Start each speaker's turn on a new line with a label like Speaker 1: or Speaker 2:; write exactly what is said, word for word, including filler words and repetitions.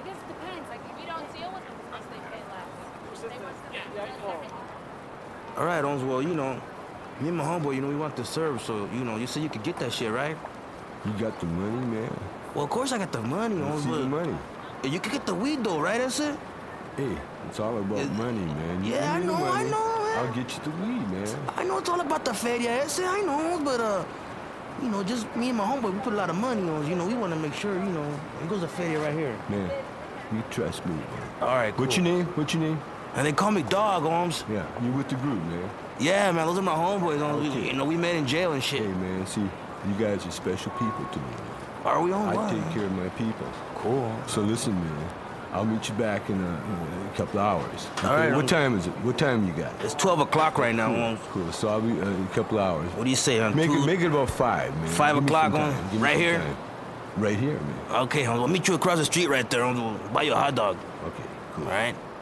Speaker 1: guess it depends. Like, if you don't deal with them first, they pay less. They want to yeah.
Speaker 2: All right, Holmes, well, you know, me and my homeboy, you know, we want to serve, so, you know, you said you could get that shit, right?
Speaker 3: You got the money, man?
Speaker 2: Well, of course I got the money,
Speaker 3: Let's
Speaker 2: Holmes,
Speaker 3: see
Speaker 2: but...
Speaker 3: the money.
Speaker 2: You could get the weed, though, right, that's it?
Speaker 3: Hey, it's all about
Speaker 2: It-
Speaker 3: money, man. You
Speaker 2: Yeah, I
Speaker 3: give me the
Speaker 2: know, I
Speaker 3: money,
Speaker 2: know, man.
Speaker 3: I'll get you the weed, man.
Speaker 2: I know it's all about the feria ese, I know, but, uh... You know, just me and my homeboy, we put a lot of money on, you know, we want to make sure, you know... It goes to feria right here.
Speaker 3: Man, you trust me, man.
Speaker 2: All right, cool.
Speaker 3: What's your name? What's your name?
Speaker 2: And they call me Dog, Holmes.
Speaker 3: Yeah, you with the group, man.
Speaker 2: Yeah, man, those are my homeboys, Holmes.
Speaker 3: Okay.
Speaker 2: You know, we met in jail and shit.
Speaker 3: Hey, man, see, you guys are special people to me, man.
Speaker 2: Are we on
Speaker 3: I
Speaker 2: what?
Speaker 3: take care of my people.
Speaker 2: Cool.
Speaker 3: So listen, man, I'll meet you back in a, in a couple of hours.
Speaker 2: All right,
Speaker 3: What
Speaker 2: I'm-
Speaker 3: time is it? What time you got?
Speaker 2: It's twelve o'clock right now, Holmes.
Speaker 3: Cool, so I'll be uh, in a couple of hours.
Speaker 2: What do you say, on
Speaker 3: Make
Speaker 2: two?
Speaker 3: it, make it about five, man.
Speaker 2: Five
Speaker 3: Give me
Speaker 2: o'clock
Speaker 3: some
Speaker 2: on-
Speaker 3: time. Give me
Speaker 2: right
Speaker 3: some
Speaker 2: here?
Speaker 3: time. Right here, man.
Speaker 2: Okay, Holmes, I'll meet you across the street right there, Holmes. We'll buy you a hot dog.
Speaker 3: Okay, cool.
Speaker 2: All right?